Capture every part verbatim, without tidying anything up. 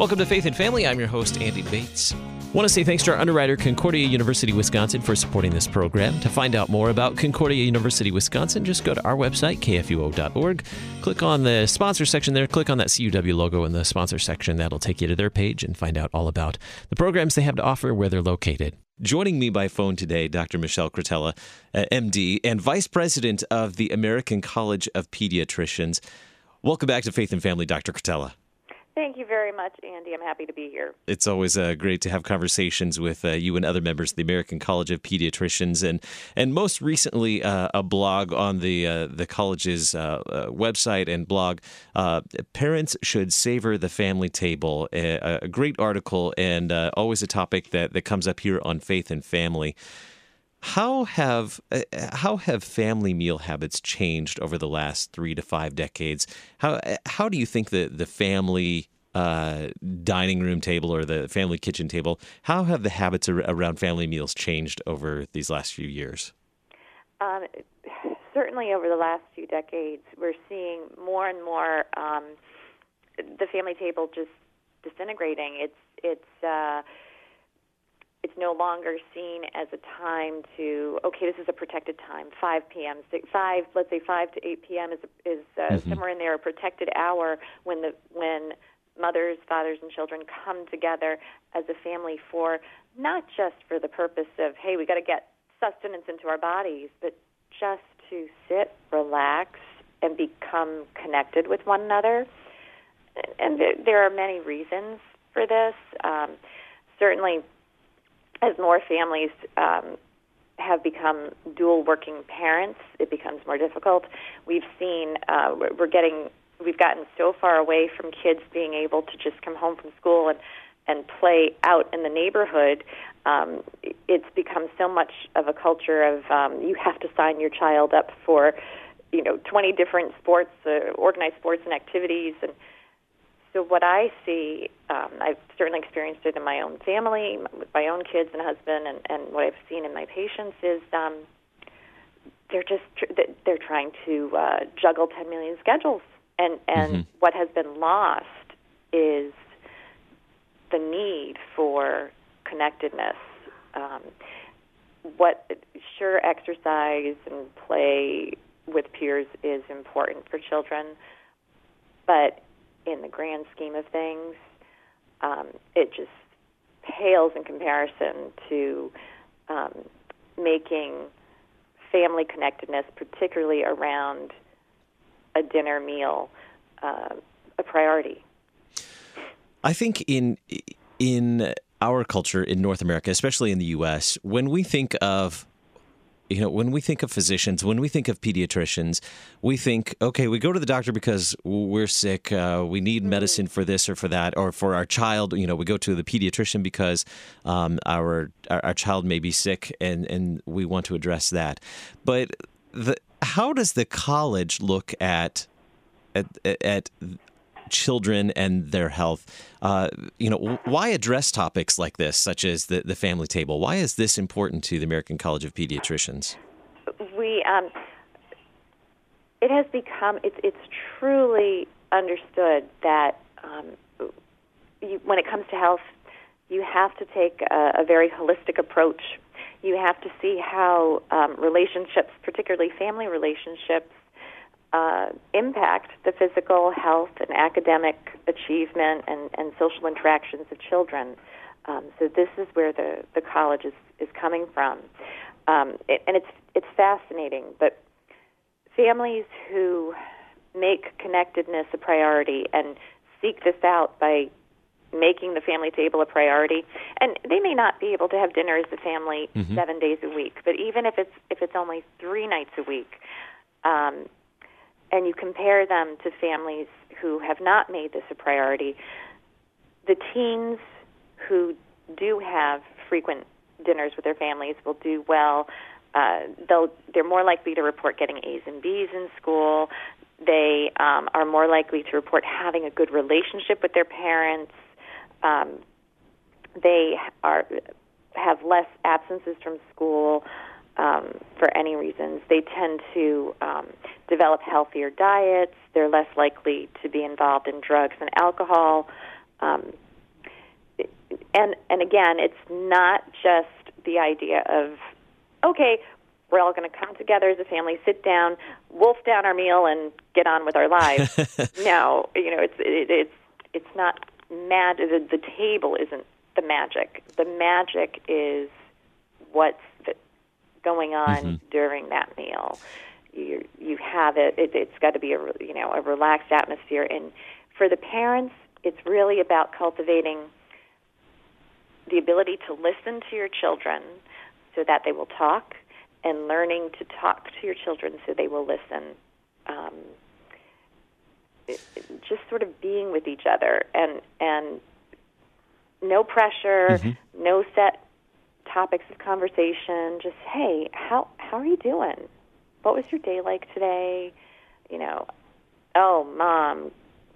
Welcome to Faith and Family. I'm your host, Andy Bates. Want to say thanks to our underwriter, Concordia University, Wisconsin, for supporting this program. To find out more about Concordia University, Wisconsin, just go to our website, k f u o dot org. Click on the sponsor section there. Click on that C U W logo in the sponsor section. That'll take you to their page and find out all about the programs they have to offer, where they're located. Joining me by phone today, Doctor Michelle Cretella, uh, M D, and Vice President of the American College of Pediatricians. Welcome back to Faith and Family, Doctor Cretella. Thank you very much, Andy. I'm happy to be here. It's always uh, great to have conversations with uh, you and other members of the American College of Pediatricians, and and most recently uh, a blog on the uh, the college's uh, uh, website and blog. Uh, Parents should savor the family table. A, a great article, and uh, always a topic that, that comes up here on Faith and Family. How have uh, how have family meal habits changed over the last three to five decades? How how do you think the the family uh, dining room table or the family kitchen table, how have the habits ar- around family meals changed over these last few years? Um, certainly, over the last few decades, we're seeing more and more um, the family table just disintegrating. It's it's. Uh, It's no longer seen as a time to, okay, this is a protected time, five p.m., five, let's say five to eight p.m. is is uh, mm-hmm. somewhere in there, a protected hour when the when mothers, fathers, and children come together as a family for not just for the purpose of, hey, we got to get sustenance into our bodies, but just to sit, relax, and become connected with one another. And there, there are many reasons for this. Um, certainly, as more families um, have become dual working parents, it becomes more difficult. We've seen uh, we're getting we've gotten so far away from kids being able to just come home from school and and play out in the neighborhood. Um, it's become so much of a culture of um, you have to sign your child up for you know twenty different sports, uh, organized sports and activities. And so what I see, um, I've certainly experienced it in my own family, with my own kids and husband, and, and what I've seen in my patients is um, they're just tr- they're trying to uh, juggle ten million schedules, and and mm-hmm. what has been lost is the need for connectedness. Um, what sure, exercise and play with peers is important for children, but in the grand scheme of things, um, it just pales in comparison to um, making family connectedness, particularly around a dinner meal, uh, a priority. I think in in our culture in North America, especially in the U S, when we think of You know, when we think of physicians, when we think of pediatricians, we think, okay, we go to the doctor because we're sick, uh, we need medicine for this or for that, or for our child, you know, we go to the pediatrician because um, our, our our child may be sick and, and we want to address that. But the, how does the college look at at, at children and their health? Uh, you know, why address topics like this, such as the, the family table? Why is this important to the American College of Pediatricians? We, um, it has become, it's, it's truly understood that um, you, when it comes to health, you have to take a, a very holistic approach. You have to see how um, relationships, particularly family relationships, Uh, impact the physical health and academic achievement and, and social interactions of children. Um, so this is where the, the college is, is coming from. Um, it, and it's it's fascinating, but families who make connectedness a priority and seek this out by making the family table a priority, and they may not be able to have dinner as a family mm-hmm. seven days a week, but even if it's if it's only three nights a week, um, and you compare them to families who have not made this a priority, the teens who do have frequent dinners with their families will do well. Uh, they'll, they're more likely to report getting A's and B's in school. They um, are more likely to report having a good relationship with their parents. Um, they are have less absences from school. Um, for any reasons. They tend to um, develop healthier diets. They're less likely to be involved in drugs and alcohol. Um, and and again, it's not just the idea of, okay, we're all going to come together as a family, sit down, wolf down our meal, and get on with our lives. No, you know, it's it, it's it's not magic. The, the table isn't the magic. The magic is what's the, going on mm-hmm. during that meal. You you have it. it it's got to be a you know a relaxed atmosphere, and for the parents, it's really about cultivating the ability to listen to your children so that they will talk, and learning to talk to your children so they will listen. Um, it, it, just sort of being with each other, and and no pressure, mm-hmm. no set topics of conversation. Just, hey, how how are you doing? What was your day like today? You know, oh, Mom,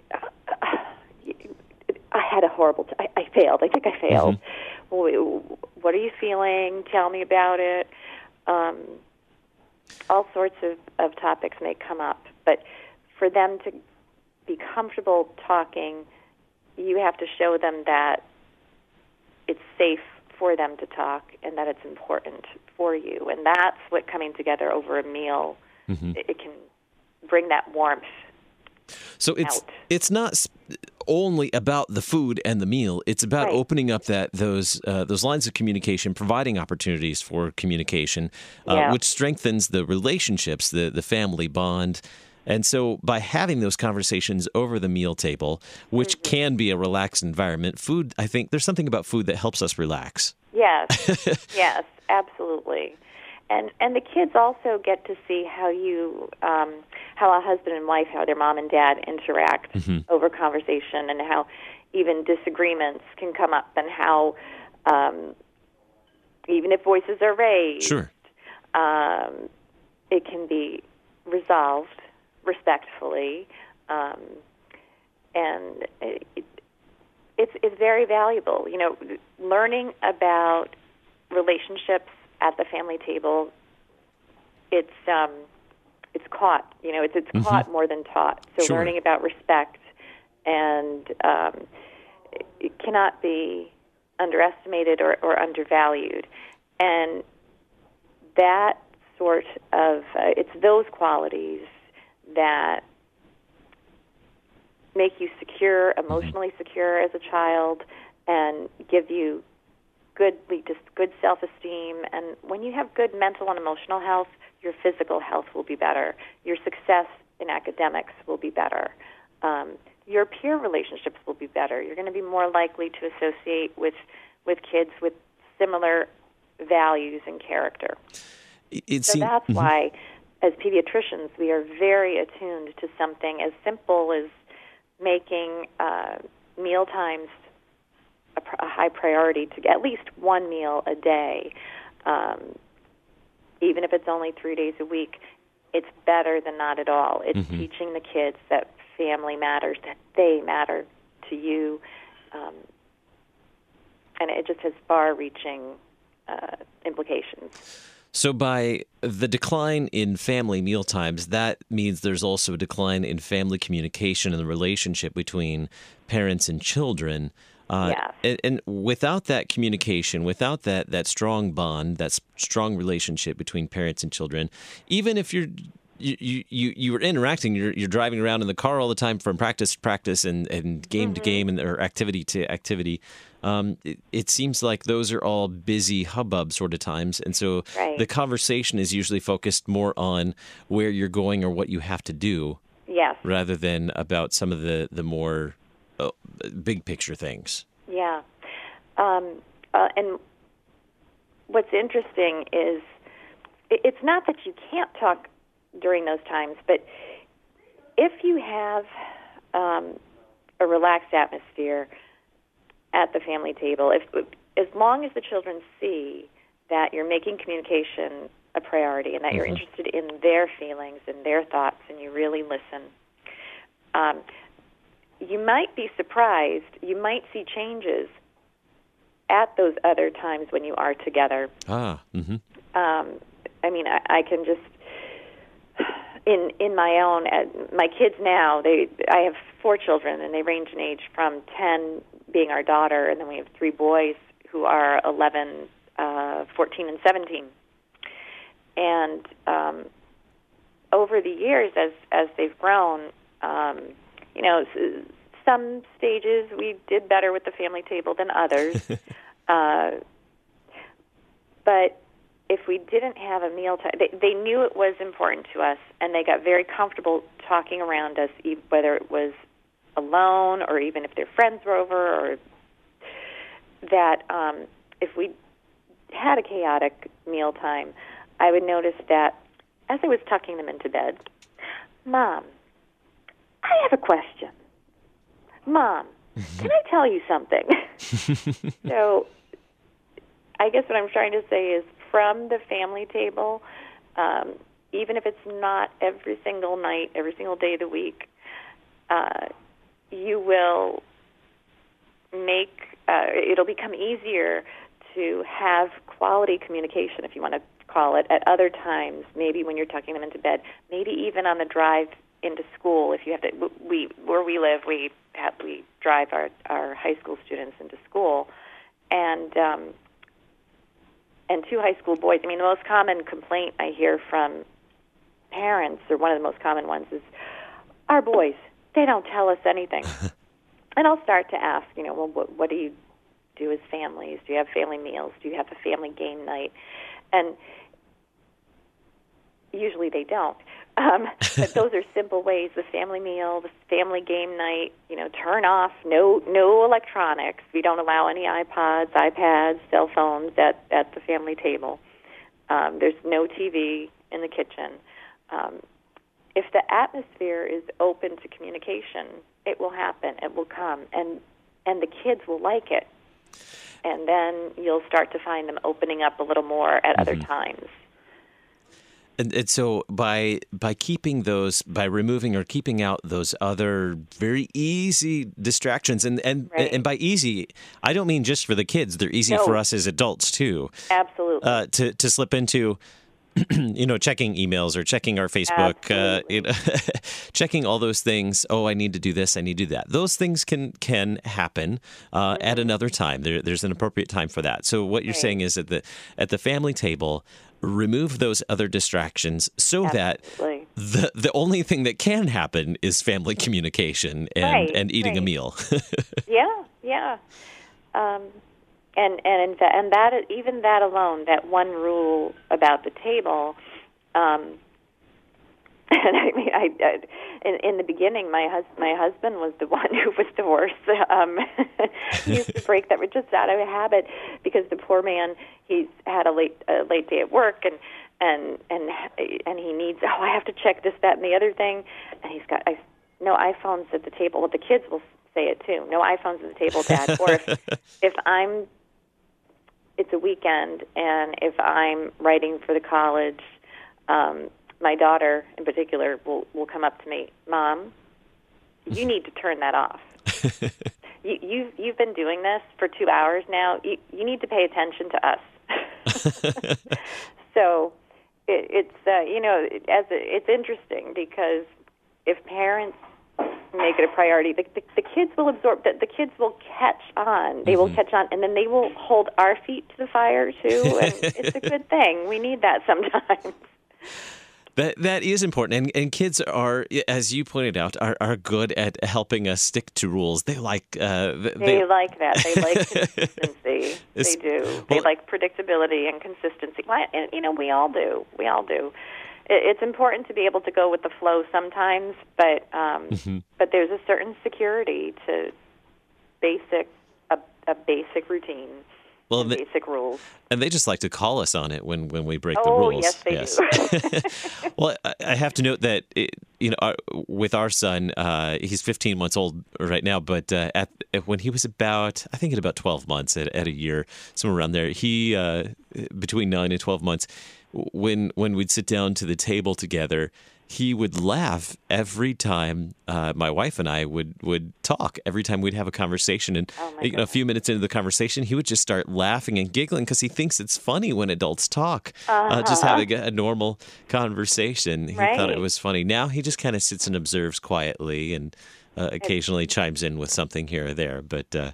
I had a horrible. T- I, I failed. I think I failed. Mm-hmm. What are you feeling? Tell me about it. Um, all sorts of, of topics may come up, but for them to be comfortable talking, you have to show them that it's safe for them to talk and that it's important for you. And that's what coming together over a meal, mm-hmm. it, it can bring that warmth. So it's out. It's not only about the food and the meal. It's about right. opening up that those uh, those lines of communication, providing opportunities for communication, uh, yeah. which strengthens the relationships, the the family bond. And so by having those conversations over the meal table, which mm-hmm. can be a relaxed environment, food, I think there's something about food that helps us relax. Yes, yes, absolutely. And and the kids also get to see how you, um, how a husband and wife, how their mom and dad interact mm-hmm. over conversation, and how even disagreements can come up, and how um, even if voices are raised, sure. um, it can be resolved respectfully, um, and it, it's it's very valuable. You know, learning about relationships at the family table, it's um, it's caught. You know, it's it's mm-hmm. caught more than taught. So sure. learning about respect and um, it cannot be underestimated or, or undervalued. And that sort of uh, it's those qualities that make you secure, emotionally mm-hmm. secure as a child, and give you good, just good self-esteem. And when you have good mental and emotional health, your physical health will be better. Your success in academics will be better. Um, your peer relationships will be better. You're going to be more likely to associate with with kids with similar values and character. It so seems, that's mm-hmm. why, as pediatricians, we are very attuned to something as simple as making uh, meal times a, pr- a high priority to get at least one meal a day. Um, even if it's only three days a week, it's better than not at all. It's mm-hmm. teaching the kids that family matters, that they matter to you, um, and it just has far-reaching uh, implications. So by the decline in family mealtimes, that means there's also a decline in family communication and the relationship between parents and children. Uh, yes. and, and without that communication, without that, that strong bond, that strong relationship between parents and children, even if you're you you you were interacting, you're you're driving around in the car all the time from practice to practice and, and game mm-hmm. to game and or activity to activity. Um, it, it seems like those are all busy hubbub sort of times, and so right. the conversation is usually focused more on where you're going or what you have to do, yes, rather than about some of the the more uh, big picture things. Yeah, um, uh, and what's interesting is it, it's not that you can't talk during those times, but if you have um, a relaxed atmosphere at the family table, if as long as the children see that you're making communication a priority and that mm-hmm. you're interested in their feelings and their thoughts and you really listen, um, you might be surprised. You might see changes at those other times when you are together. Ah, mm-hmm. um, I mean, I, I can just in in my own uh, my kids now. They I have four children and they range in age from ten being our daughter, and then we have three boys who are eleven, uh, fourteen, and seventeen. And um, over the years, as as they've grown, um, you know, s- some stages we did better with the family table than others. uh, but if we didn't have a meal time, they, they knew it was important to us, and they got very comfortable talking around us, e- whether it was alone or even if their friends were over, or that um, if we had a chaotic mealtime, I would notice that as I was tucking them into bed, Mom, I have a question. Mom, can I tell you something? So I guess what I'm trying to say is from the family table, um, even if it's not every single night, every single day of the week, uh, you will make, uh, it'll become easier to have quality communication, if you want to call it, at other times, maybe when you're tucking them into bed, maybe even on the drive into school. If you have to, we where we live, we have, we drive our, our high school students into school, and um, and two high school boys. I mean, the most common complaint I hear from parents, or one of the most common ones, is our boys, they don't tell us anything. And I'll start to ask, you know, well, what, what do you do as families? Do you have family meals? Do you have a family game night? And usually they don't. Um, but those are simple ways: the family meal, the family game night. You know, turn off no no electronics. We don't allow any iPods, iPads, cell phones at at the family table. Um, there's no T V in the kitchen. Um, if the atmosphere is open to communication, it will happen. It will come, and and the kids will like it. And then you'll start to find them opening up a little more at mm-hmm. other times. And, and so by by keeping those, by removing or keeping out those other very easy distractions, and and, right. and by easy, I don't mean just for the kids. They're easy no. for us as adults too. Absolutely. Uh, to to slip into, you know, checking emails or checking our Facebook, uh, you know, checking all those things. Oh, I need to do this. I need to do that. Those things can can happen uh, mm-hmm. at another time. There, there's an appropriate time for that. So what you're right. saying is at the at the family table, remove those other distractions so Absolutely. that the the only thing that can happen is family communication and, right, and eating right. a meal. yeah, yeah. Um, and and in fa- and that even that alone, that one rule about the table. Um, and I mean, I, I in, in the beginning, my hus- my husband was the one who was the worst. Um, he used to break that just out of a habit because the poor man, he's had a late a late day at work, and and and and he needs. Oh, I have to check this, that, and the other thing, and he's got I, no iPhones at the table. Well, the kids will say it too. No iPhones at the table, Dad. Or if if I'm, it's a weekend, and if I'm writing for the college. Um, My daughter, in particular, will, will come up to me, Mom, you need to turn that off. you, you've, you've been doing this for two hours now. You, you need to pay attention to us. So it, it's, uh, you know, it, as a, it's interesting because if parents make it a priority, the, the, the kids will absorb, the, the kids will catch on. They mm-hmm. will catch on, and then they will hold our feet to the fire, too, and it's a good thing. We need that sometimes. That that is important, and and kids are, as you pointed out, are, are good at helping us stick to rules. They like uh, they, they like that. They like consistency. They do. They well, like predictability and consistency. And you know, we all do. We all do. It, it's important to be able to go with the flow sometimes, but um, mm-hmm. but there's a certain security to basic a, a basic routine. Well, and basic rules. And they just like to call us on it when, when we break oh, the rules. yes, they yes. do. Well, I have to note that, it, you know, our, with our son, uh, he's fifteen months old right now, but uh, at when he was about, I think at about twelve months, at, at a year, somewhere around there, he, uh, between nine and twelve months, when when we'd sit down to the table together, he would laugh every time uh, my wife and I would, would talk, every time we'd have a conversation. And oh you know, a few minutes into the conversation, he would just start laughing and giggling because he thinks it's funny when adults talk, uh-huh. uh, just having a, a normal conversation. He right. thought it was funny. Now he just kind of sits and observes quietly and uh, occasionally chimes in with something here or there. But uh,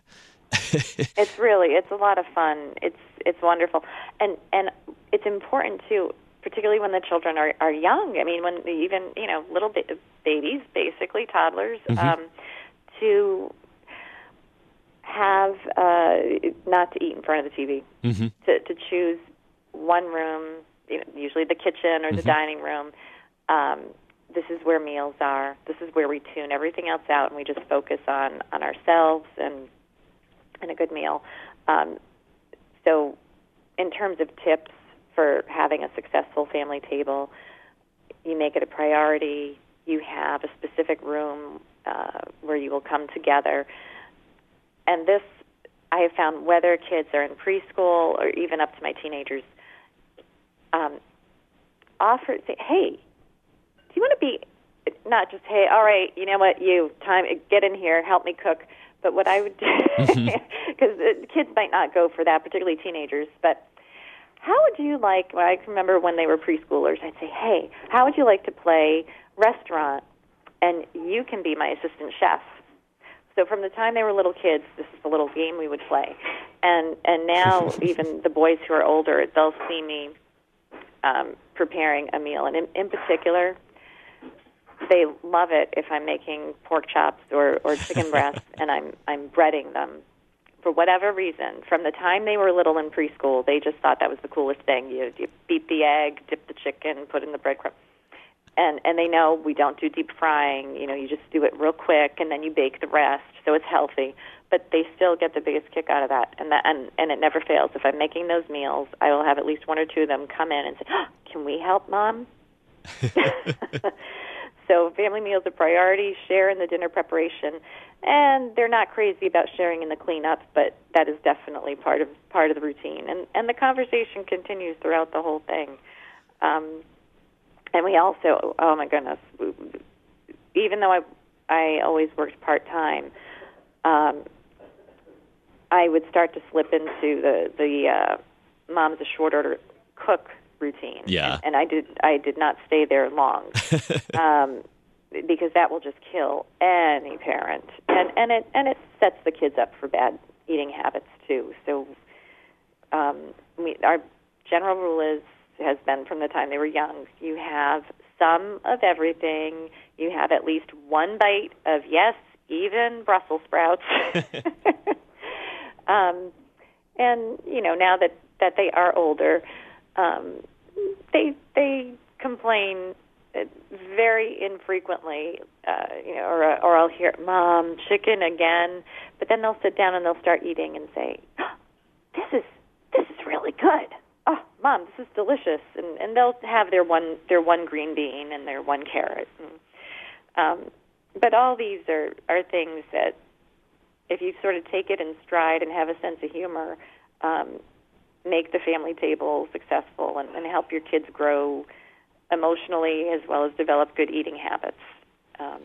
It's really, it's a lot of fun. It's it's wonderful. And and it's important, too, particularly when the children are, are young. I mean, when even, you know, little ba- babies, basically, toddlers, mm-hmm. um, to have, uh, not to eat in front of the T V, mm-hmm. to, to choose one room, you know, usually the kitchen or the mm-hmm. dining room. Um, this is where meals are. This is where we tune everything else out, and we just focus on, on ourselves and and a good meal. Um, so in terms of tips for having a successful family table, you make it a priority. You have a specific room uh, where you will come together. And this, I have found, whether kids are in preschool or even up to my teenagers, um, offer, say, hey, do you want to be, not just, hey, all right, you know what, you, time, get in here, help me cook. But what I would do, because mm-hmm. kids might not go for that, particularly teenagers, but how would you like, well, I can remember when they were preschoolers, I'd say, hey, how would you like to play restaurant, and you can be my assistant chef? So from the time they were little kids, this is the little game we would play. And and now even the boys who are older, they'll see me um, preparing a meal. And in, in particular, they love it if I'm making pork chops or, or chicken breasts and I'm I'm breading them. For whatever reason, from the time they were little in preschool, they just thought that was the coolest thing. You, you beat the egg, dip the chicken, put in the breadcrumb. And and they know we don't do deep frying. You know, you just do it real quick, and then you bake the rest, so it's healthy. But they still get the biggest kick out of that, and that and, and it never fails. If I'm making those meals, I will have at least one or two of them come in and say, oh, can we help, Mom? So family meals are priority, share in the dinner preparation, and they're not crazy about sharing in the cleanup, but that is definitely part of part of the routine. And, and the conversation continues throughout the whole thing. Um, and we also, oh my goodness, even though I I always worked part-time, um, I would start to slip into the, the uh, mom's a short order cook routine. Yeah. And, and I did I did not stay there long. um, because that will just kill any parent. And and it and it sets the kids up for bad eating habits too. So um, we, our general rule is has been from the time they were young, you have some of everything. You have at least one bite of, yes, even Brussels sprouts. um, and, you know, now that, that they are older, um, they they complain very infrequently, uh, you know, or, or I'll hear, Mom, chicken again. But then they'll sit down and they'll start eating and say, oh, this is this is really good. Oh, Mom, this is delicious. And, and they'll have their one their one green bean and their one carrot. And, um, but all these are, are things that if you sort of take it in stride and have a sense of humor, um, make the family table successful and, and help your kids grow emotionally as well as develop good eating habits. Um,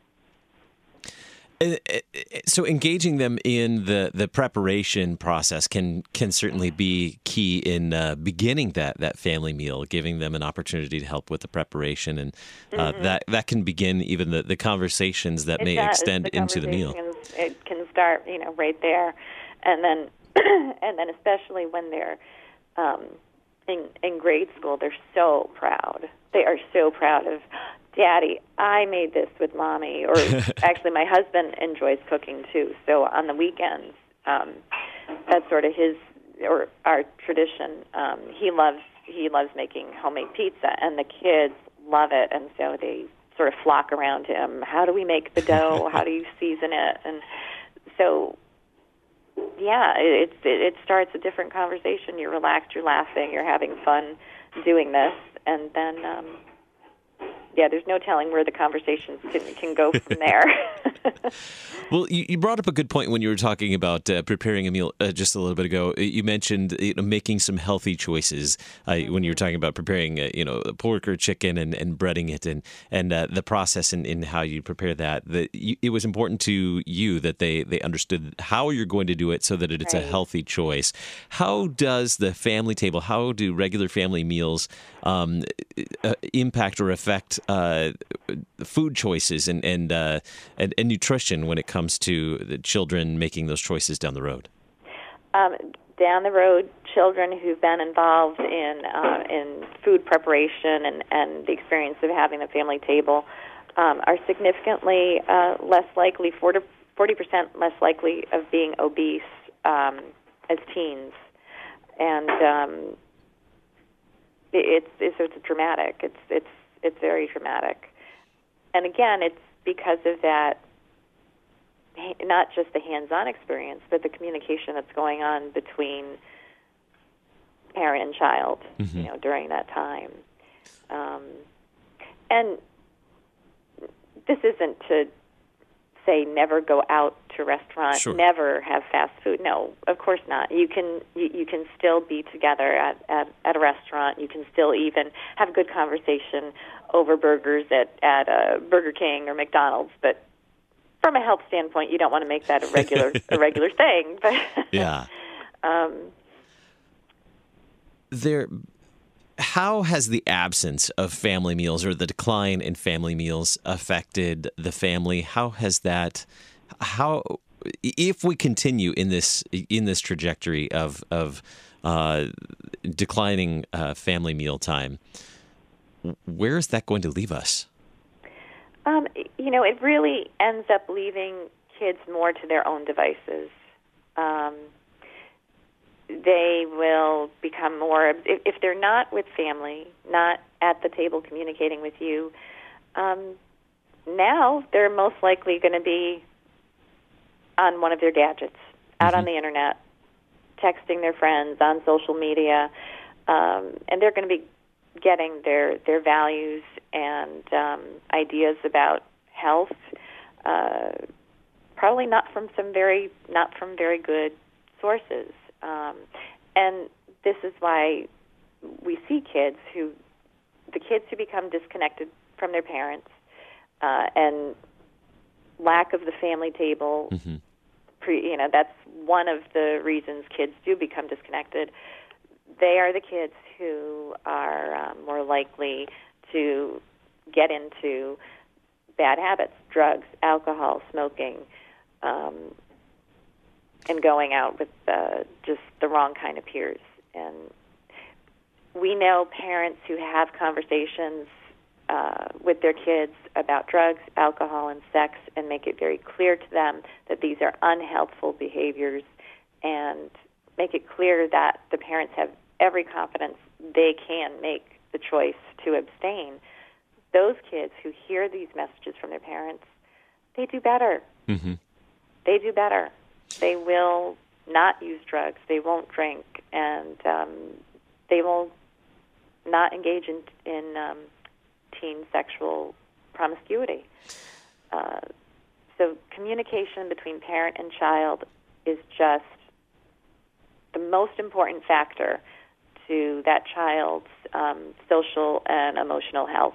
So engaging them in the, the preparation process can can certainly be key in uh, beginning that, that family meal, giving them an opportunity to help with the preparation, and uh, mm-hmm. that that can begin even the, the conversations that it may does. extend the into the meal. It can start, you know, right there, and then and then especially when they're um, in in grade school, they're so proud. They are so proud of, Daddy, I made this with Mommy. Or actually, my husband enjoys cooking, too. So on the weekends, um, that's sort of his, or our tradition. Um, he loves he loves making homemade pizza, and the kids love it. And so they sort of flock around him. How do we make the dough? How do you season it? And so, yeah, it, it, it starts a different conversation. You're relaxed, you're laughing, you're having fun doing this. And then, um, yeah, there's no telling where the conversations can, can go from there. Well, you, you brought up a good point when you were talking about uh, preparing a meal uh, just a little bit ago. You mentioned you know, making some healthy choices uh, mm-hmm. when you were talking about preparing uh, you know, pork or chicken and, and breading it, and, and uh, the process in, in how you prepare that. That you, it was important to you that they, they understood how you're going to do it so that it's right. a healthy choice. How does the family table, how do regular family meals um, uh, impact or affect uh, food choices and and, uh, and and nutrition when it comes to the children making those choices down the road? Um, down the road, children who've been involved in uh, in food preparation and, and the experience of having the family table um, are significantly uh, less likely, forty percent less likely of being obese um, as teens. And um, it, it's, it's it's dramatic. It's it's it's very dramatic. And again, it's because of that, not just the hands-on experience, but the communication that's going on between parent and child, mm-hmm. you know, during that time. Um, and this isn't to say never go out to restaurant, sure. never have fast food. No, of course not. You can you, you can still be together at, at, at a restaurant. You can still even have a good conversation over burgers at, at a Burger King or McDonald's, but from a health standpoint, you don't want to make that a regular a regular thing. But yeah. um, there, how has the absence of family meals or the decline in family meals affected the family? How has that? How, if we continue in this in this trajectory of of uh, declining uh, family meal time, where is that going to leave us? Um, you know, it really ends up leaving kids more to their own devices. Um, they will become more, if, if they're not with family, not at the table communicating with you, um, now they're most likely going to be on one of their gadgets, out mm-hmm. on the internet, texting their friends, on social media, um, and they're going to be getting their, their values and um, ideas about health, uh, probably not from some very not from very good sources. Um, and this is why we see kids who, the kids who become disconnected from their parents, uh, and lack of the family table. Mm-hmm. Pre, you know, that's one of the reasons kids do become disconnected. They are the kids who are um, more likely to get into bad habits, drugs, alcohol, smoking, um, and going out with uh, just the wrong kind of peers. And we know parents who have conversations uh, with their kids about drugs, alcohol, and sex and make it very clear to them that these are unhealthful behaviors and make it clear that the parents have every confidence they can make the choice to abstain. Those kids who hear these messages from their parents, they do better. Mm-hmm. They do better. They will not use drugs. They won't drink, and um, they will not engage in, in um, teen sexual promiscuity. Uh, so communication between parent and child is just the most important factor to that child's um, social and emotional health.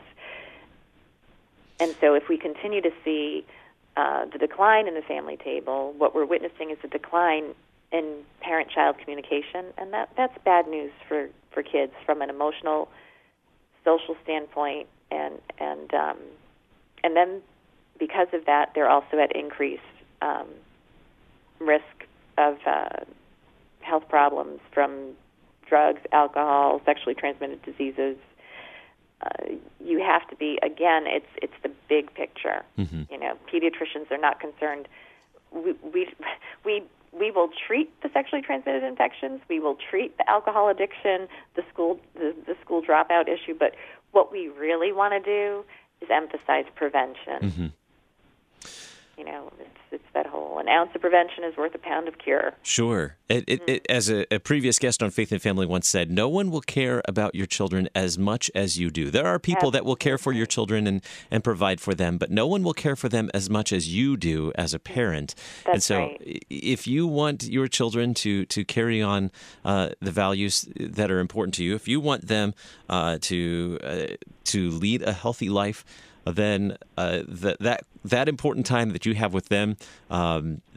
And so if we continue to see uh, the decline in the family table, what we're witnessing is a decline in parent-child communication, and that, that's bad news for, for kids from an emotional, social standpoint, and and um, and then because of that, they're also at increased um, risk of uh, health problems from drugs, alcohol, sexually transmitted diseases. Uh, you have to be, again, it's it's the big picture. Mm-hmm. You know, pediatricians are not concerned. We, we we we will treat the sexually transmitted infections. We will treat the alcohol addiction, the school the, the school dropout issue. But what we really want to do is emphasize prevention. Mm-hmm. You know, it's, it's that whole, an ounce of prevention is worth a pound of cure. Sure. It, it, mm-hmm. it, as a, a previous guest on Faith and Family once said, no one will care about your children as much as you do. There are people Absolutely. that will care for your children and, and provide for them, but no one will care for them as much as you do as a parent. That's and so right. if you want your children to, to carry on uh, the values that are important to you, if you want them uh, to, uh, to lead a healthy life, then uh, that that that important time that you have with them, um,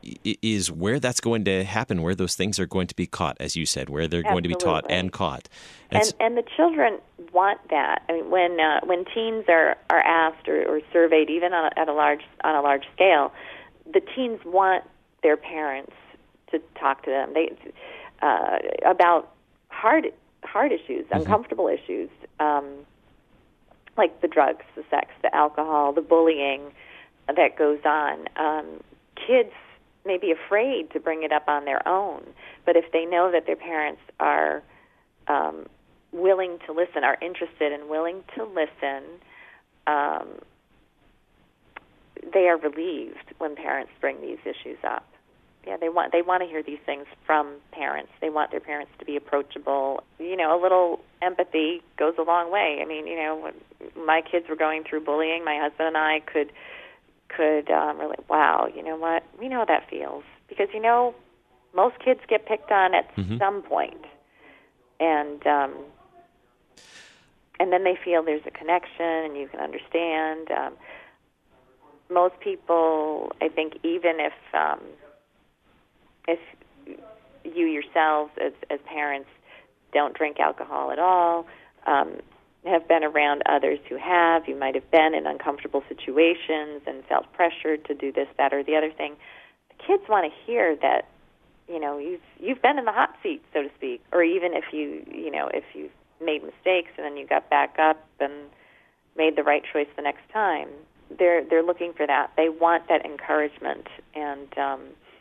is where that's going to happen, where those things are going to be caught, as you said, where they're Absolutely. going to be taught and caught. And, and, and the children want that. I mean, when uh, when teens are, are asked or, or surveyed, even on a, at a large on a large scale, the teens want their parents to talk to them they uh, about hard hard issues, mm-hmm. uncomfortable issues, um, like the drugs, the sex, the alcohol, the bullying that goes on. Um, kids may be afraid to bring it up on their own, but if they know that their parents are um, willing to listen, are interested and willing to listen, um, they are relieved when parents bring these issues up. Yeah, they want they want to hear these things from parents. They want their parents to be approachable. You know, a little empathy goes a long way. I mean, you know, when my kids were going through bullying, my husband and I could could um, really, wow, you know what? We know how that feels. Because, you know, most kids get picked on at mm-hmm. some point. And um, and then they feel there's a connection and you can understand. Um, most people, I think, even if um, if you yourselves as, as parents don't drink alcohol at all, um, have been around others who have, you might have been in uncomfortable situations and felt pressured to do this, that, or the other thing. The kids want to hear that, you know, you've you've been in the hot seat, so to speak, or even if you, you know, if you've made mistakes and then you got back up and made the right choice the next time. They're they're looking for that. They want that encouragement, and um,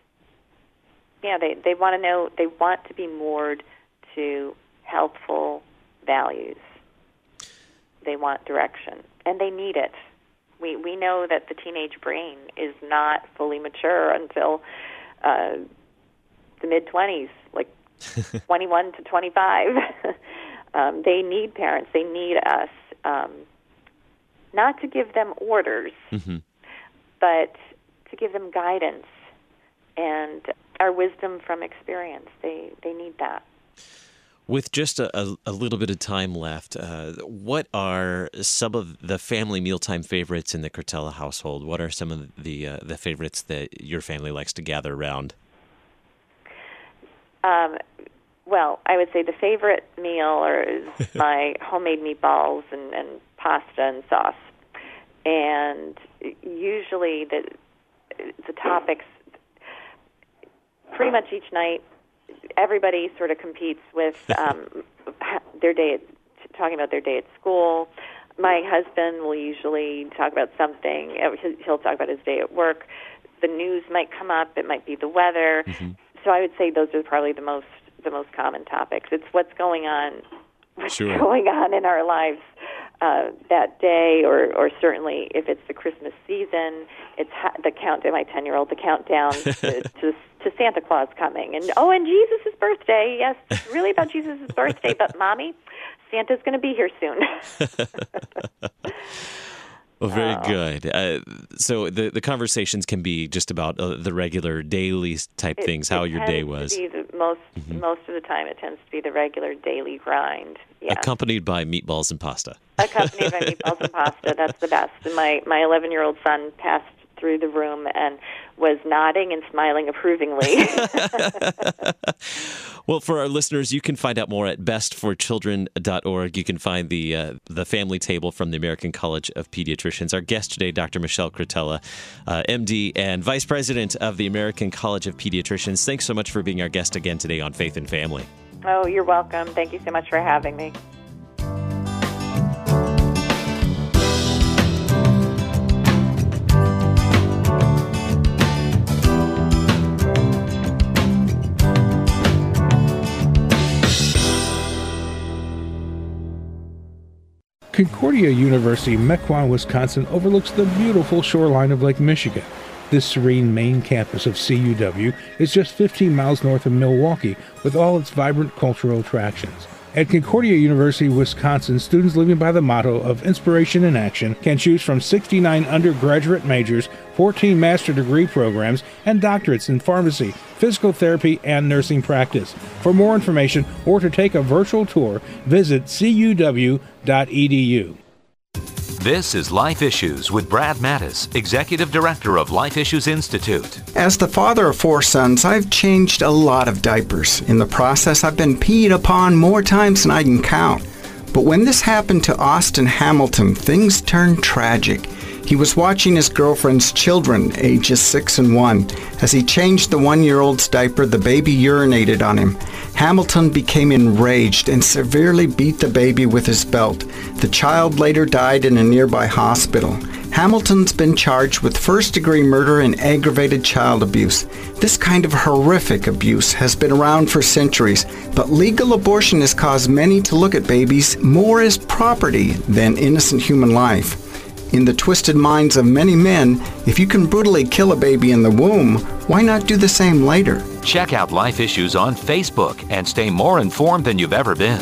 yeah, they they want to know. They want to be moored to helpful values. They want direction, and they need it. We we know that the teenage brain is not fully mature until uh, the mid-twenties, like twenty-one to twenty-five. um, they need parents. They need us, um, not to give them orders, mm-hmm. but to give them guidance and our wisdom from experience. They they need that. With just a, a, a little bit of time left, uh, what are some of the family mealtime favorites in the Curtella household? What are some of the uh, the favorites that your family likes to gather around? Um, well, I would say the favorite meal is my homemade meatballs and, and pasta and sauce. And usually the the topics, pretty much each night, everybody sort of competes with um, their day, at, talking about their day at school. My husband will usually talk about something. He'll talk about his day at work. The news might come up. It might be the weather. Mm-hmm. So I would say those are probably the most the most common topics. It's what's going on, what's sure. going on in our lives uh, that day, or, or certainly if it's the Christmas season, it's ha- the countdown. My ten-year-old, the countdown to, to to Santa Claus coming, and oh, and Jesus' birthday. Yes, it's really about Jesus' birthday, but Mommy, Santa's going to be here soon. Well, very oh. good. Uh, so the the conversations can be just about uh, the regular daily type it, things, how your day was. To be the most mm-hmm. most of the time, it tends to be the regular daily grind. Yeah. Accompanied by meatballs and pasta. Accompanied by meatballs and pasta. That's the best. And my my eleven-year-old son passed through the room and was nodding and smiling approvingly. Well, for our listeners, you can find out more at best for children dot org. You can find the uh, the family table from the American College of Pediatricians. Our guest today, Doctor Michelle Curtella, uh, M D and Vice President of the American College of Pediatricians. Thanks so much for being our guest again today on Faith and Family. Oh, you're welcome. Thank you so much for having me. Concordia University, Mequon, Wisconsin overlooks the beautiful shoreline of Lake Michigan. This serene main campus of C U W is just fifteen miles north of Milwaukee, with all its vibrant cultural attractions. At Concordia University, Wisconsin, students living by the motto of inspiration in action can choose from sixty-nine undergraduate majors, fourteen master degree programs, and doctorates in pharmacy, physical therapy, and nursing practice. For more information or to take a virtual tour, visit C U W dot E D U. This is Life Issues with Brad Mattis, Executive Director of Life Issues Institute. As the father of four sons, I've changed a lot of diapers. In the process, I've been peed upon more times than I can count. But when this happened to Austin Hamilton, things turned tragic. He was watching his girlfriend's children, ages six and one. As he changed the one-year-old's diaper, the baby urinated on him. Hamilton became enraged and severely beat the baby with his belt. The child later died in a nearby hospital. Hamilton's been charged with first-degree murder and aggravated child abuse. This kind of horrific abuse has been around for centuries, but legal abortion has caused many to look at babies more as property than innocent human life. In the twisted minds of many men, if you can brutally kill a baby in the womb, why not do the same later? Check out Life Issues on Facebook and stay more informed than you've ever been.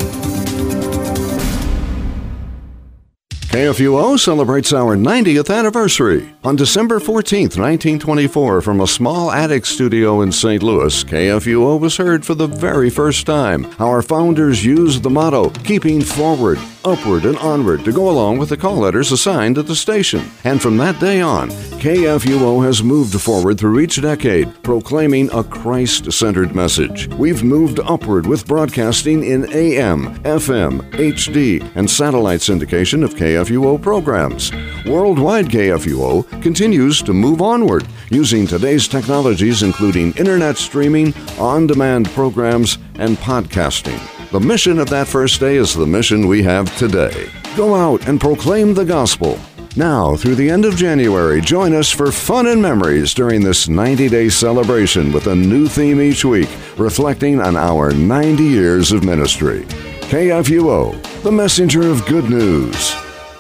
K F U O celebrates our ninetieth anniversary. On December fourteenth, nineteen twenty-four, from a small attic studio in Saint Louis, K F U O was heard for the very first time. Our founders used the motto, keeping forward, upward, and onward, to go along with the call letters assigned to the station. And from that day on, K F U O has moved forward through each decade, proclaiming a Christ-centered message. We've moved upward with broadcasting in A M, F M, H D, and satellite syndication of K F U O programs. Worldwide, K F U O continues to move onward, using today's technologies including internet streaming, on-demand programs, and podcasting. The mission of that first day is the mission we have today. Go out and proclaim the gospel. Now, through the end of January, join us for fun and memories during this ninety-day celebration with a new theme each week, reflecting on our ninety years of ministry. K F U O, the messenger of good news.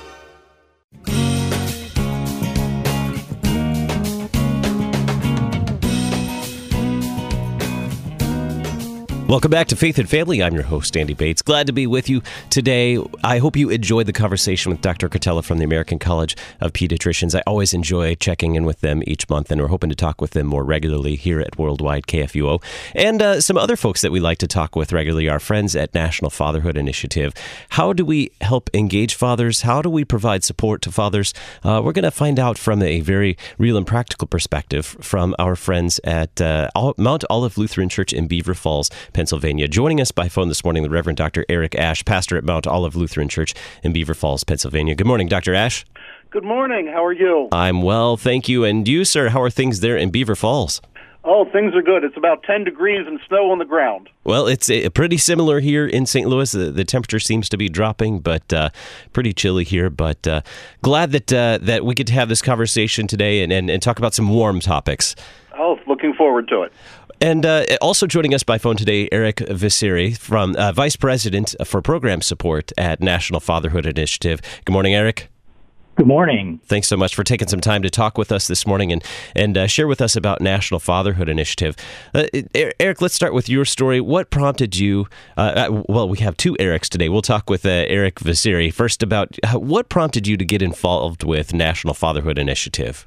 Welcome back to Faith and Family. I'm your host, Andy Bates. Glad to be with you today. I hope you enjoyed the conversation with Doctor Cotella from the American College of Pediatricians. I always enjoy checking in with them each month, and we're hoping to talk with them more regularly here at Worldwide K F U O. And uh, some other folks that we like to talk with regularly, our friends at National Fatherhood Initiative. How do we help engage fathers? How do we provide support to fathers? Uh, we're going to find out from a very real and practical perspective from our friends at uh, Mount Olive Lutheran Church in Beaver Falls, Pennsylvania. Joining us by phone this morning, the Reverend Doctor Eric Ash, pastor at Mount Olive Lutheran Church in Beaver Falls, Pennsylvania. Good morning, Doctor Ash. Good morning. How are you? I'm well, thank you. And you, sir, how are things there in Beaver Falls? Oh, things are good. It's about ten degrees and snow on the ground. Well, it's uh, pretty similar here in Saint Louis. The, the temperature seems to be dropping, but uh, pretty chilly here. But uh, glad that uh, that we get to have this conversation today and, and, and talk about some warm topics. Oh, looking forward to it. And uh, also joining us by phone today, Eric Visseri, from uh, Vice President for Program Support at National Fatherhood Initiative. Good morning, Eric. Good morning. Thanks so much for taking some time to talk with us this morning and, and uh, share with us about National Fatherhood Initiative. Uh, Eric, let's start with your story. What prompted you, uh, uh, well, we have two Erics today. We'll talk with uh, Eric Visseri first about how, what prompted you to get involved with National Fatherhood Initiative?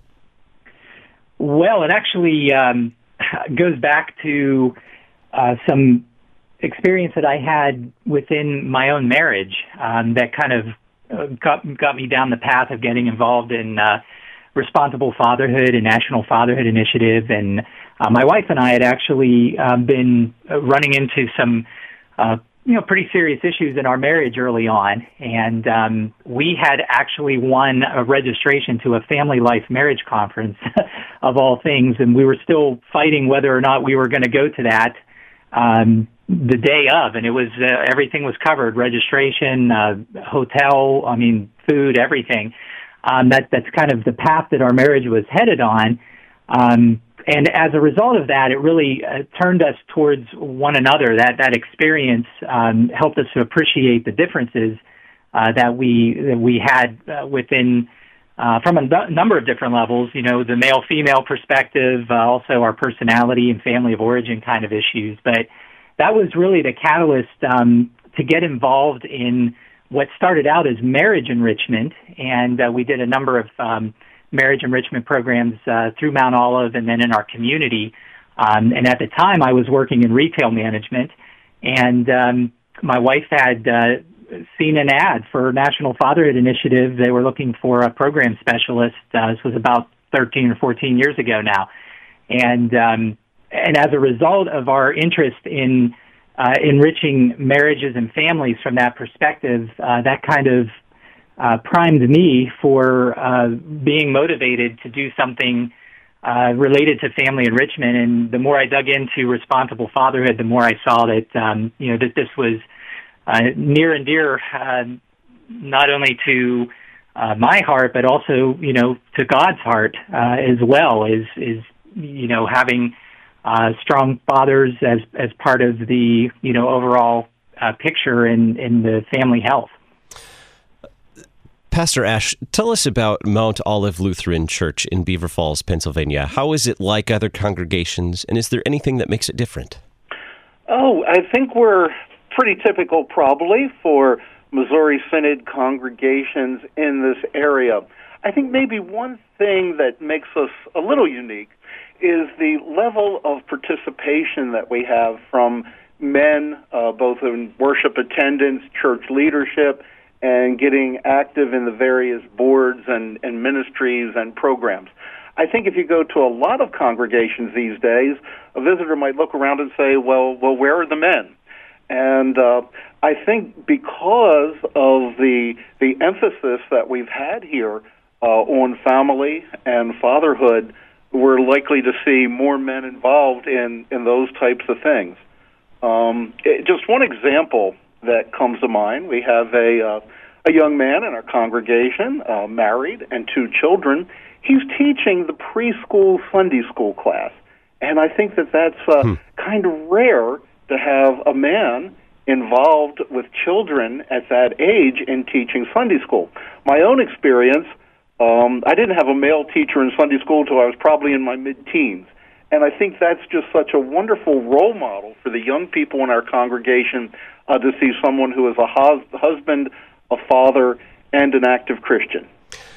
Well, it actually um, goes back to uh, some experience that I had within my own marriage um, that kind of uh, got, got me down the path of getting involved in uh, responsible fatherhood and National Fatherhood Initiative. And uh, my wife and I had actually uh, been running into some uh, you know, pretty serious issues in our marriage early on. And um, we had actually won a registration to a Family Life Marriage Conference, of all things, and we were still fighting whether or not we were going to go to that um, the day of. And it was, uh, everything was covered, registration, uh, hotel, I mean, food, everything. Um, that that's kind of the path that our marriage was headed on. Um, And as a result of that, it really uh, turned us towards one another. That that experience um, helped us to appreciate the differences uh, that we that we had uh, within, uh, from a n- number of different levels. You know, the male-female perspective, uh, also our personality and family of origin kind of issues. But that was really the catalyst um, to get involved in what started out as marriage enrichment, and uh, we did a number of um, marriage enrichment programs uh, through Mount Olive and then in our community. Um, and at the time, I was working in retail management, and um, my wife had uh, seen an ad for National Fatherhood Initiative. They were looking for a program specialist. Uh, this was about thirteen or fourteen years ago now. And um, and as a result of our interest in uh, enriching marriages and families from that perspective, uh, that kind of uh, primed me for uh, being motivated to do something uh, related to family enrichment. And the more I dug into responsible fatherhood, the more I saw that um, you know that this was uh, near and dear, uh, not only to uh, my heart, but also you know to God's heart uh, as well. Is is you know, having uh, strong fathers as as part of the, you know, overall uh, picture in, in the family health. Pastor Ash, tell us about Mount Olive Lutheran Church in Beaver Falls, Pennsylvania. How is it like other congregations, and is there anything that makes it different? Oh, I think we're pretty typical probably for Missouri Synod congregations in this area. I think maybe one thing that makes us a little unique is the level of participation that we have from men, uh, both in worship attendance, church leadership, and getting active in the various boards and, and ministries and programs. I think if you go to a lot of congregations these days, a visitor might look around and say, well, well, where are the men? And uh, I think because of the the emphasis that we've had here uh, on family and fatherhood, we're likely to see more men involved in, in those types of things. Um, it, just one example that comes to mind, we have a uh, a young man in our congregation, uh, married and two children. He's teaching the preschool Sunday school class, and I think that that's uh, hmm. kind of rare to have a man involved with children at that age in teaching Sunday school. My own experience, Um, I didn't have a male teacher in Sunday school until I was probably in my mid-teens. And I think that's just such a wonderful role model for the young people in our congregation uh, to see someone who is a hus- husband, a father, and an active Christian.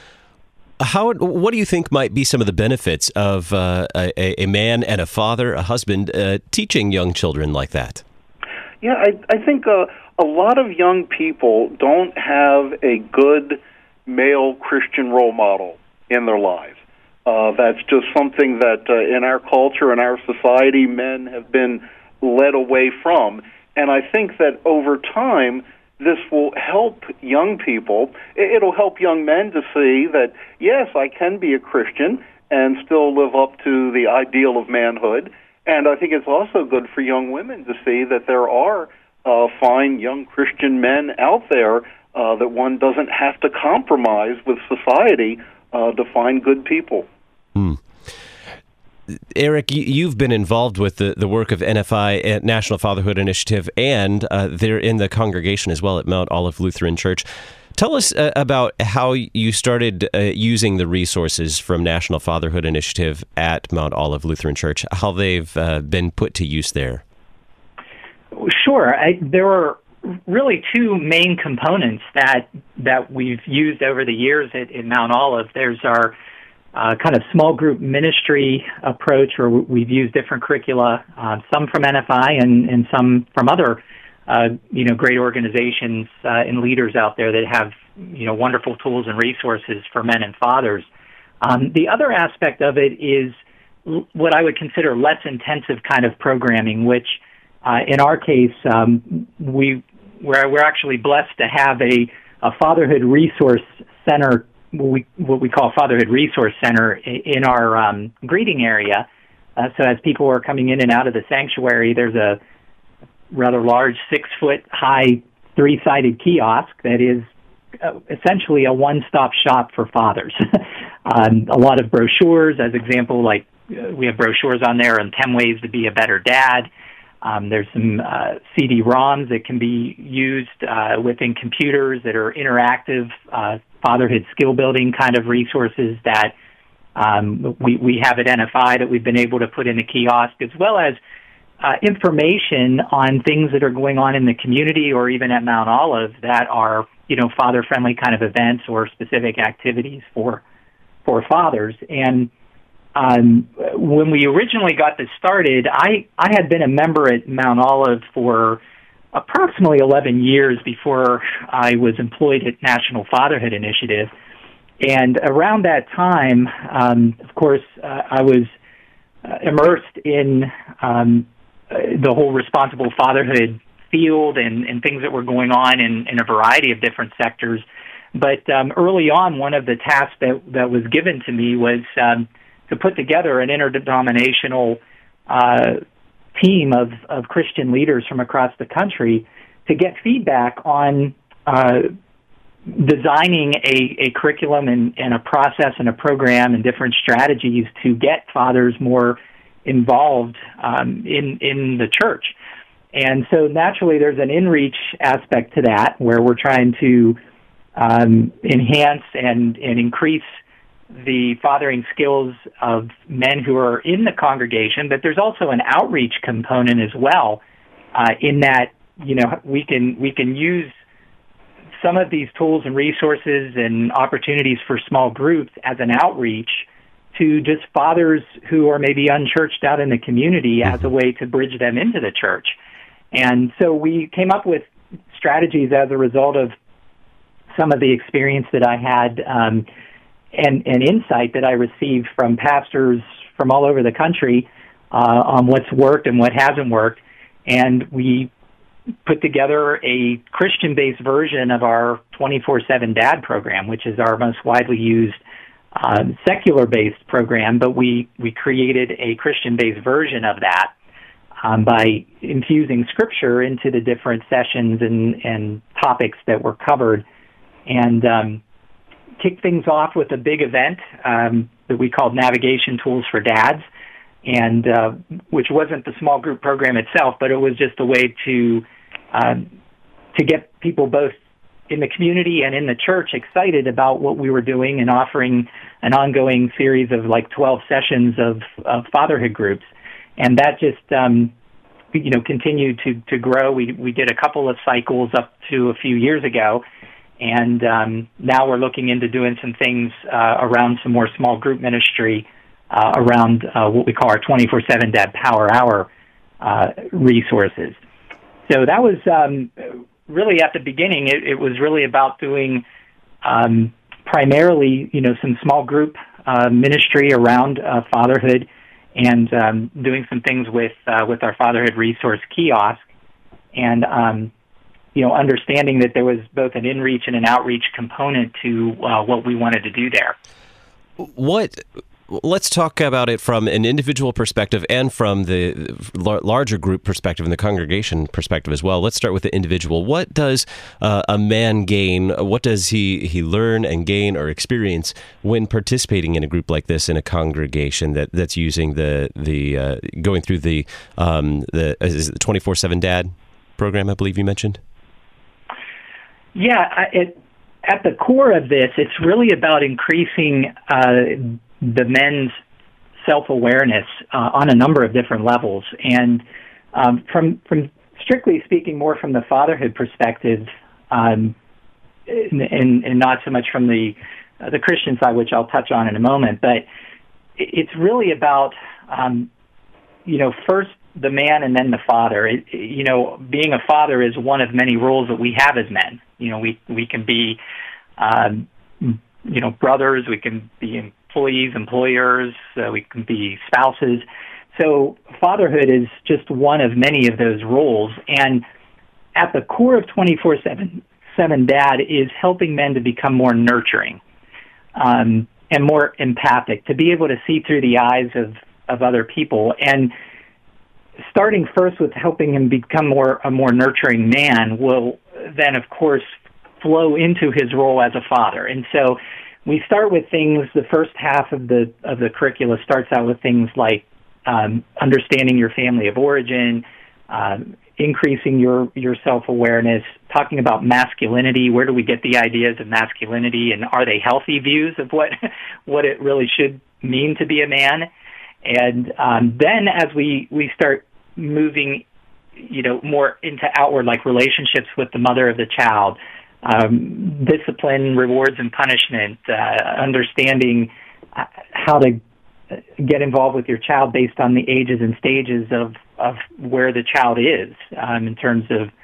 How? What do you think might be some of the benefits of uh, a, a man and a father, a husband, uh, teaching young children like that? Yeah, I, I think uh, a lot of young people don't have a good male Christian role model in their lives. Uh, that's just something that uh, in our culture and our society, men have been led away from. And I think that over time, this will help young people. It'll help young men to see that, yes, I can be a Christian and still live up to the ideal of manhood. And I think it's also good for young women to see that there are uh, fine young Christian men out there Uh, that one doesn't have to compromise with society uh, to find good people. Hmm. Eric, you've been involved with the, the work of N F I, National Fatherhood Initiative, and uh, they're in the congregation as well at Mount Olive Lutheran Church. Tell us uh, about how you started uh, using the resources from National Fatherhood Initiative at Mount Olive Lutheran Church, how they've uh, been put to use there. Sure. I, there are really two main components that that we've used over the years at, at Mount Olive. There's our uh, kind of small group ministry approach, where we've used different curricula, uh, some from N F I and, and some from other, uh, you know, great organizations uh, and leaders out there that have, you know, wonderful tools and resources for men and fathers. Um, the other aspect of it is what I would consider less intensive kind of programming, which uh, in our case, um, we We're, we're actually blessed to have a, a fatherhood resource center, what we, what we call fatherhood resource center, in our um, greeting area. Uh, so as people are coming in and out of the sanctuary, there's a rather large six-foot-high, three-sided kiosk that is uh, essentially a one-stop shop for fathers. um, a lot of brochures, as example, like uh, we have brochures on there on ten ways to be a better dad. Um, there's some uh, C D ROMs that can be used uh, within computers that are interactive, uh, fatherhood skill building kind of resources that um, we, we have at N F I that we've been able to put in a kiosk, as well as uh, information on things that are going on in the community or even at Mount Olive that are, you know, father-friendly kind of events or specific activities for for fathers. And Um, when we originally got this started, I, I had been a member at Mount Olive for approximately eleven years before I was employed at National Fatherhood Initiative. And around that time, um, of course, uh, I was uh, immersed in um, the whole responsible fatherhood field and, and things that were going on in, in a variety of different sectors. But um, early on, one of the tasks that, that was given to me was um, to put together an interdenominational uh, team of, of Christian leaders from across the country to get feedback on uh, designing a, a curriculum and, and a process and a program and different strategies to get fathers more involved um, in, in the church. And so naturally there's an in-reach aspect to that where we're trying to um, enhance and, and increase the fathering skills of men who are in the congregation, but there's also an outreach component as well, uh, in that, you know, we can we can use some of these tools and resources and opportunities for small groups as an outreach to just fathers who are maybe unchurched out in the community as a way to bridge them into the church. And so we came up with strategies as a result of some of the experience that I had um, and, and insight that I received from pastors from all over the country uh, on what's worked and what hasn't worked. And we put together a Christian-based version of our twenty-four seven Dad program, which is our most widely used uh, secular-based program, but we, we created a Christian-based version of that um, by infusing Scripture into the different sessions and, and topics that were covered, and um, kicked things off with a big event um, that we called Navigation Tools for Dads, and uh, which wasn't the small group program itself, but it was just a way to uh, to get people both in the community and in the church excited about what we were doing and offering an ongoing series of like twelve sessions of, of fatherhood groups. And that just, um, you know, continued to, to grow. We, we did a couple of cycles up to a few years ago. And um, now we're looking into doing some things uh, around some more small group ministry uh, around uh, what we call our twenty-four seven Dad Power Hour uh, resources. So that was um, really at the beginning. It, it was really about doing um, primarily, you know, some small group uh, ministry around uh, fatherhood, and um, doing some things with uh, with our fatherhood resource kiosk, and um, you know, understanding that there was both an in-reach and an outreach component to uh, what we wanted to do there. What? Let's talk about it from an individual perspective and from the larger group perspective and the congregation perspective as well. Let's start with the individual. What does uh, a man gain? What does he, he learn and gain or experience when participating in a group like this in a congregation that, that's using the the uh, going through the um, the is it the twenty-four seven Dad program? I believe you mentioned. Yeah, I, it, at the core of this, it's really about increasing Uh, the men's self-awareness uh, on a number of different levels. And um, from from strictly speaking, more from the fatherhood perspective, um, and, and, and not so much from the uh, the Christian side, which I'll touch on in a moment. But it's really about, um, you know, first the man and then the father. It, you know, being a father is one of many roles that we have as men. You know, we, we can be, um, you know, brothers, we can be in employees, employers, uh, we can be spouses. So fatherhood is just one of many of those roles. And at the core of twenty-four seven Dad is helping men to become more nurturing um, and more empathic, to be able to see through the eyes of, of other people. And starting first with helping him become more a more nurturing man will then, of course, flow into his role as a father. And so we start with things, the first half of the of the curricula starts out with things like um, understanding your family of origin, um, increasing your, your self-awareness, talking about masculinity. Where do we get the ideas of masculinity, and are they healthy views of what what it really should mean to be a man? And um, then as we, we start moving, you know, more into outward, like relationships with the mother of the child, Um, discipline, rewards, and punishment, uh, understanding how to get involved with your child based on the ages and stages of, of where the child is um, in terms of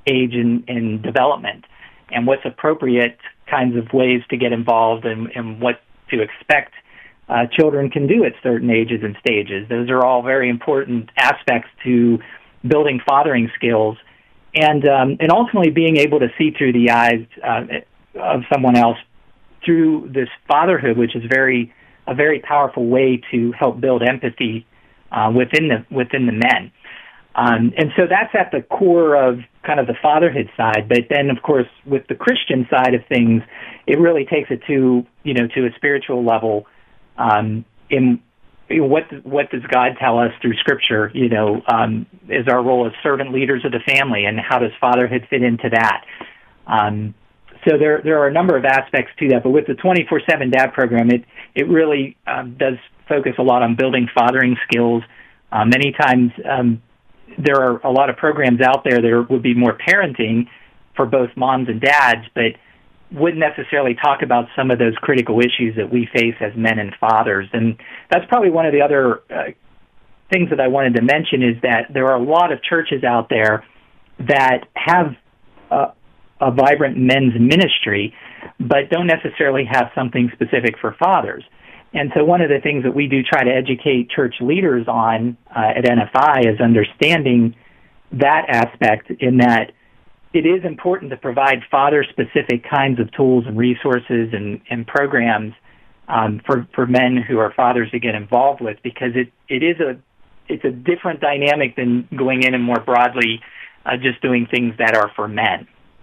age in, in development, and what's appropriate kinds of ways to get involved, and, and what to expect uh, children can do at certain ages and stages. Those are all very important aspects to building fathering skills, and um, and ultimately being able to see through the eyes uh, of someone else through this fatherhood, which is very a very powerful way to help build empathy uh, within the within the men. Um, and so that's at the core of kind of the fatherhood side. But then, of course, with the Christian side of things, it really takes it to, you know, to a spiritual level. Um, in what what does God tell us through Scripture? You know, um, is our role as servant leaders of the family, and how does fatherhood fit into that? Um, so there there are a number of aspects to that. But with the twenty-four seven Dad program, it it really um, does focus a lot on building fathering skills. Uh, many times. Um, There are a lot of programs out there that would be more parenting for both moms and dads, but wouldn't necessarily talk about some of those critical issues that we face as men and fathers. And that's probably one of the other uh, things that I wanted to mention, is that there are a lot of churches out there that have a, a vibrant men's ministry, but don't necessarily have something specific for fathers. And so one of the things that we do try to educate church leaders on uh, at N F I is understanding that aspect, in that it is important to provide father-specific kinds of tools and resources and, and programs um, for, for men who are fathers to get involved with, because it, it is a it's a different dynamic than going in and more broadly uh, just doing things that are for men.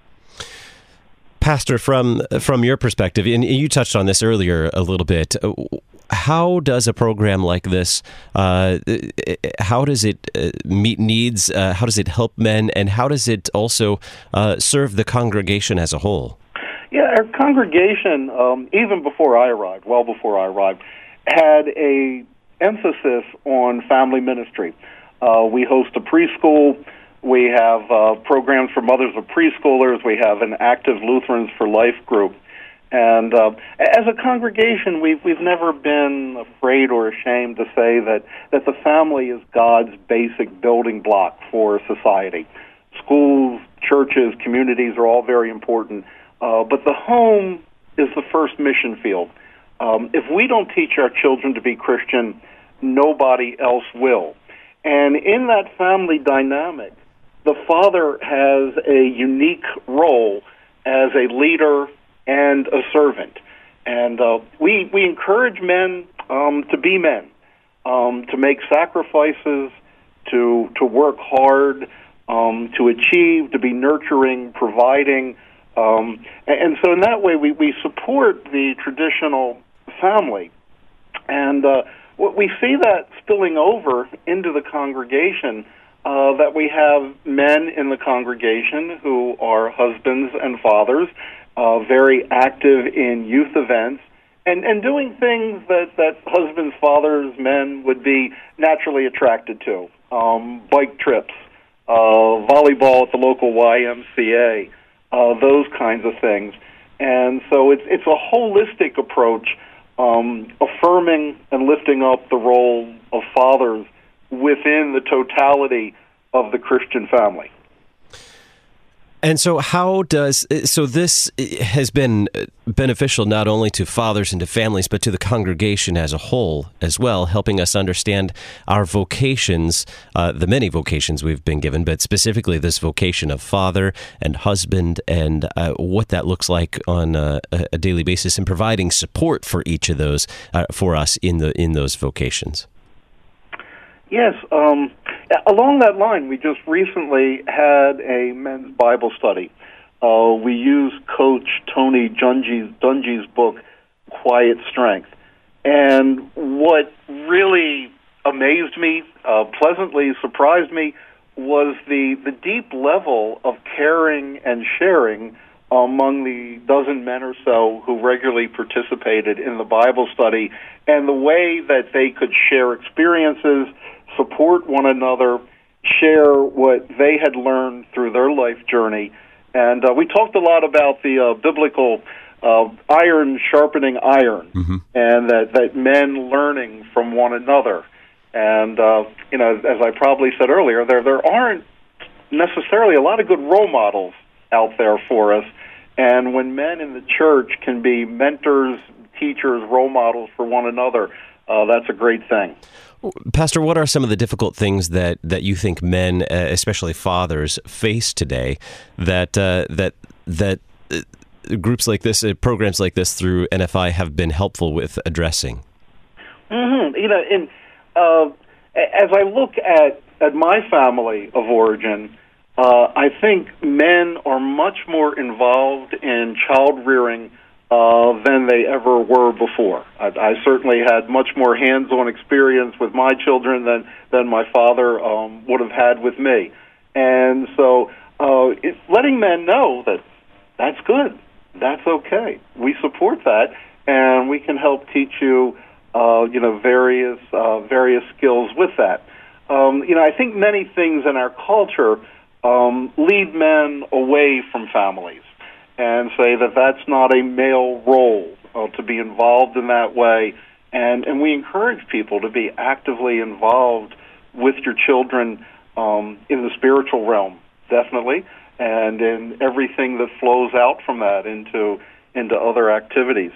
Pastor, from from your perspective, and you touched on this earlier a little bit, how does a program like this, uh, how does it meet needs, uh, how does it help men, and how does it also uh, serve the congregation as a whole? Yeah, our congregation, um, even before I arrived, well before I arrived, had a emphasis on family ministry. Uh, we host a preschool. We have uh, programs for mothers of preschoolers. We have an active Lutherans for Life group. And uh, as a congregation, we've, we've never been afraid or ashamed to say that, that the family is God's basic building block for society. Schools, churches, communities are all very important, uh, but the home is the first mission field. Um, if we don't teach our children to be Christian, nobody else will. And in that family dynamic, the father has a unique role as a leader and a servant. And uh, we we encourage men um, to be men, um, to make sacrifices, to to work hard, um, to achieve, to be nurturing, providing. Um, and, and so in that way, we, we support the traditional family. And uh, what we see that spilling over into the congregation. Uh, that we have men in the congregation who are husbands and fathers, uh, very active in youth events, and, and doing things that, that husbands, fathers, men would be naturally attracted to. Um, bike trips, uh, volleyball at the local Y M C A, uh, those kinds of things. And so it's, it's a holistic approach, um, affirming and lifting up the role of fathers within the totality of the Christian family. And so how does, so this has been beneficial not only to fathers and to families, but to the congregation as a whole as well, helping us understand our vocations, uh, the many vocations we've been given, but specifically this vocation of father and husband, and uh, what that looks like on a, a daily basis, and providing support for each of those uh, for us in the in those vocations. Yes, um, along that line, we just recently had a men's Bible study. Uh, we used Coach Tony Dungy's, Dungy's book, Quiet Strength. And what really amazed me, uh, pleasantly surprised me, was the, the deep level of caring and sharing among the dozen men or so who regularly participated in the Bible study, and the way that they could share experiences, support one another, share what they had learned through their life journey. And uh, we talked a lot about the uh, biblical uh, iron sharpening iron, mm-hmm. and that, that men learning from one another. And, uh, you know, as I probably said earlier, there there aren't necessarily a lot of good role models out there for us. And when men in the church can be mentors, teachers, role models for one another, uh, that's a great thing. Pastor, what are some of the difficult things that, that you think men, uh, especially fathers, face today that uh, that that uh, groups like this, uh, programs like this through N F I have been helpful with addressing? Mm-hmm. You know, and uh, as I look at, at my family of origin, Uh, I think men are much more involved in child rearing uh, than they ever were before. I, I certainly had much more hands-on experience with my children than, than my father um, would have had with me. And so uh, it, letting men know that that's good, that's okay. We support that, and we can help teach you, uh, you know, various uh, various skills with that. Um, you know, I think many things in our culture Um, lead men away from families and say that that's not a male role uh, to be involved in that way. And, and we encourage people to be actively involved with your children um, in the spiritual realm, definitely, and in everything that flows out from that into into other activities.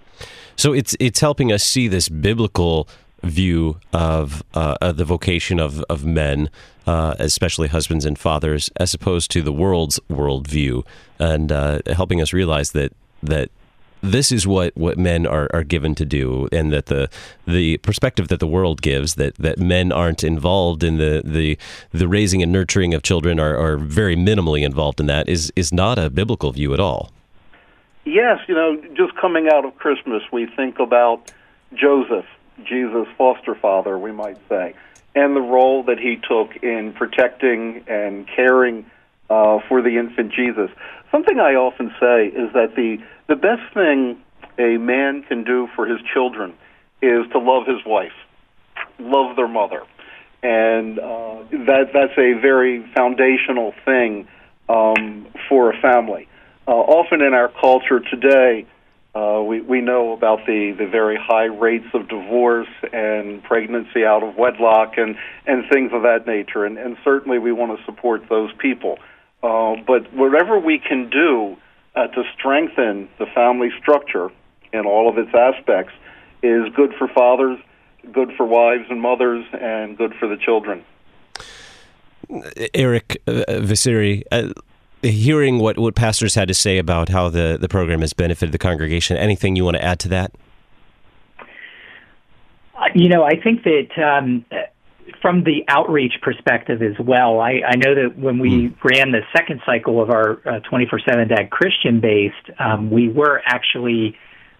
So it's it's helping us see this biblical view of, uh, of the vocation of, of men, uh, especially husbands and fathers, as opposed to the world's worldview, and uh, helping us realize that that this is what, what men are, are given to do, and that the the perspective that the world gives, that, that men aren't involved in the, the, the raising and nurturing of children, are, are very minimally involved in that, is, is not a biblical view at all. Yes, you know, just coming out of Christmas, we think about Joseph, Jesus' foster father, we might say, and the role that he took in protecting and caring uh, for the infant Jesus. Something I often say is that the, the best thing a man can do for his children is to love his wife, love their mother. And uh, that that's a very foundational thing um, for a family. Uh, often in our culture today, Uh, we, we know about the, the very high rates of divorce and pregnancy out of wedlock and, and things of that nature, and, and certainly we want to support those people. Uh, but whatever we can do uh, to strengthen the family structure in all of its aspects is good for fathers, good for wives and mothers, and good for the children. Eric uh, Vissiri, uh, hearing what, what pastors had to say about how the, the program has benefited the congregation, anything you want to add to that? You know, I think that um, from the outreach perspective as well, I, I know that when we mm. ran the second cycle of our uh, twenty-four seven Dad Christian-based, um, we were actually,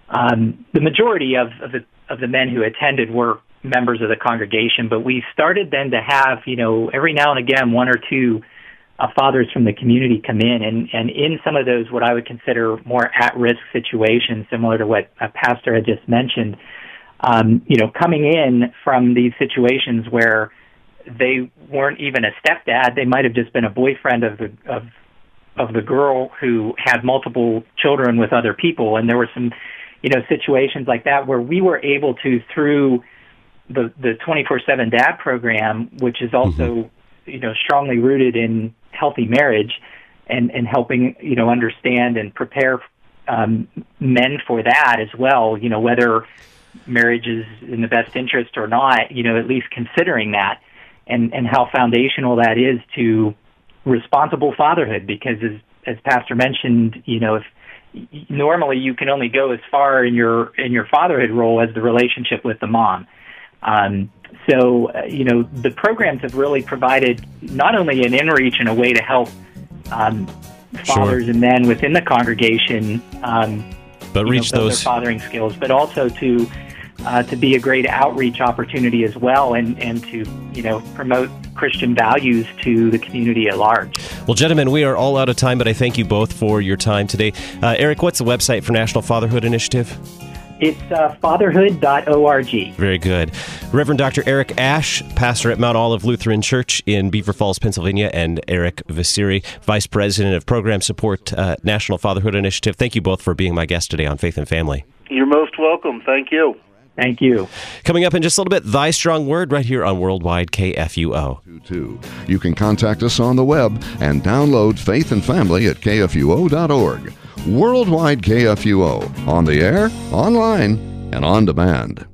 um, the majority of, of, the, of the men who attended were members of the congregation, but we started then to have, you know, every now and again, one or two Uh, fathers from the community come in, and, and in some of those what I would consider more at-risk situations, similar to what a pastor had just mentioned, um, you know, coming in from these situations where they weren't even a stepdad, they might have just been a boyfriend of the of of the girl who had multiple children with other people, and there were some, you know, situations like that where we were able to, through the the twenty-four seven Dad program, which is also mm-hmm. you know, strongly rooted in healthy marriage and, and helping, you know, understand and prepare um, men for that as well, you know, whether marriage is in the best interest or not, you know, at least considering that, and, and how foundational that is to responsible fatherhood, because as, as Pastor mentioned, you know, if normally you can only go as far in your in your fatherhood role as the relationship with the mom. Um, so, uh, you know, the programs have really provided not only an in-reach and a way to help um, fathers sure. and men within the congregation, um, but reach know, those their fathering skills, but also to uh, to be a great outreach opportunity as well, and, and to, you know, promote Christian values to the community at large. Well, gentlemen, we are all out of time, but I thank you both for your time today. Uh, Eric, what's the website for National Fatherhood Initiative? It's uh, fatherhood dot org. Very good. Reverend Doctor Eric Ash, pastor at Mount Olive Lutheran Church in Beaver Falls, Pennsylvania, and Eric Vissiri, Vice President of Program Support, uh, National Fatherhood Initiative. Thank you both for being my guest today on Faith and Family. You're most welcome. Thank you. Thank you. Coming up in just a little bit, Thy Strong Word right here on Worldwide K F U O. You can contact us on the web and download Faith and Family at K F U O dot org. Worldwide K F U O, on the air, online, and on demand.